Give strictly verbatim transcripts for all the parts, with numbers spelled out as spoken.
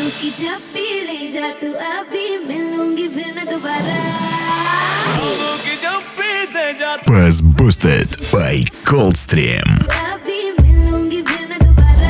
की जब पी ले जा तू अभी मिलूंगी फिर न दोबारा Press Boosted by Coldstream. अभी मिलूंगी फिर न दोबारा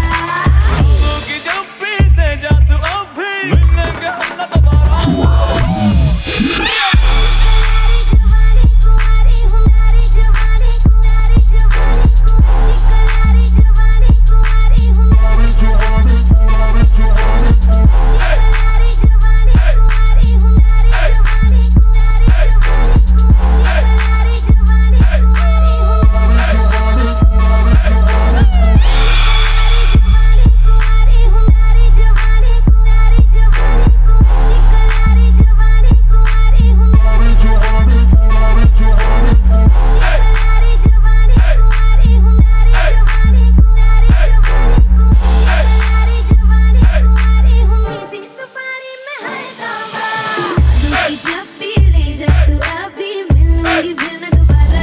जब पी ले जा तू अभी मिलूंगी फिर न दोबारा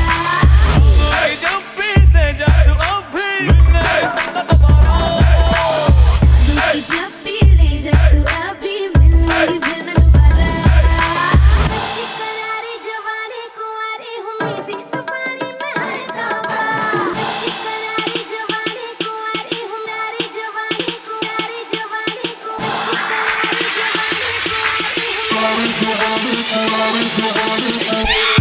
जब पी ले जा तू अभी मिलूंगी फिर न दोबारा अच्छी करारी जवानी कुंवारी हूँ मीठी सुपारी में है दावा अच्छी करारी जवानी कुंवारी हूँ नारी जवानी कुंवारी जवानी को अच्छी करारी जवानी कुंवारी हूँ नारी जवानी कुंवारी जवानी